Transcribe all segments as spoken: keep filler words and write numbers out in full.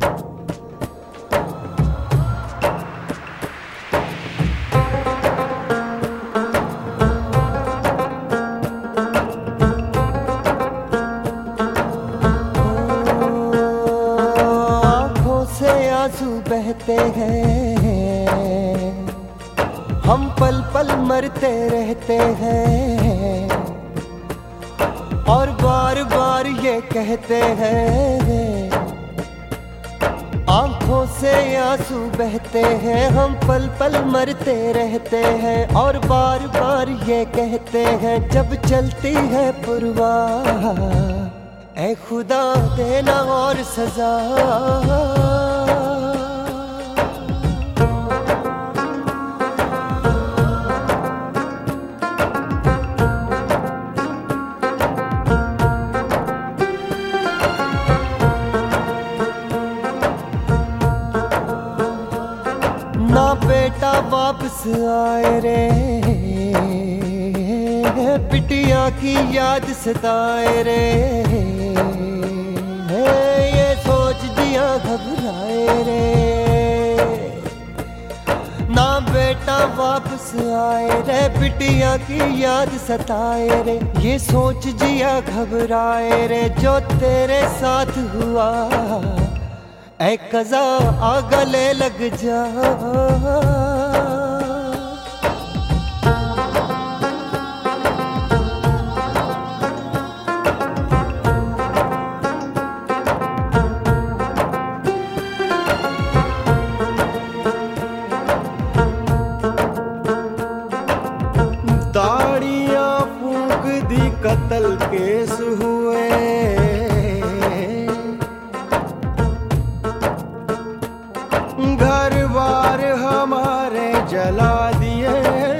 आंसू बहते हैं, हम पल पल मरते रहते हैं और बार बार ये कहते हैं। आंखों से आंसू बहते हैं, हम पल पल मरते रहते हैं और बार बार ये कहते हैं। जब चलती है पुरवाह ऐ खुदा देना और सजा। ना बेटा वापस आए रे, पिटिया की याद सताए रे, ये सोच दिया घबराए रे। ना बेटा वापस आए रे, पिटिया की याद सताए रे, ये सोच जिया घबराए रे। जो तेरे साथ हुआ ऐ कज़ा आ गले लग जा। दाढ़ियाँ फूंक दी कत्ल केस हुए, घर बार हमारे जला दिए,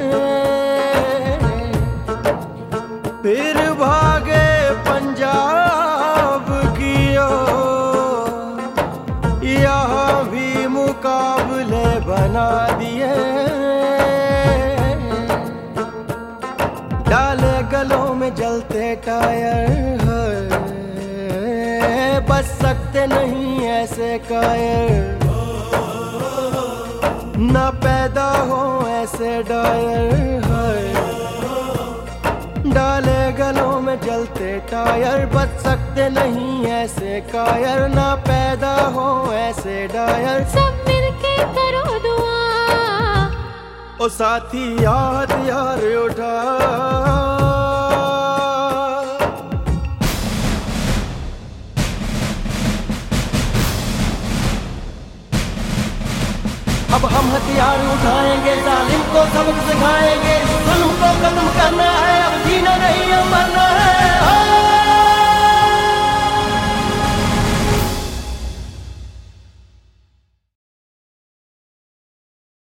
फिर भागे पंजाब की ओर, यहाँ भी मुकाबले बना दिए। डाले गलों में जलते टायर, बच सकते नहीं ऐसे कायर, ना पैदा हो ऐसे डायर। डाले गलों में जलते टायर, बच सकते नहीं ऐसे कायर, ना पैदा हो ऐसे डायर। सब मिलके करो दुआ, ओ साथी याद यार उठा। अब हम हथियार उठाएंगे, जालिम को सबक सिखाएंगे, जुल्म को खत्म करना है अब जी।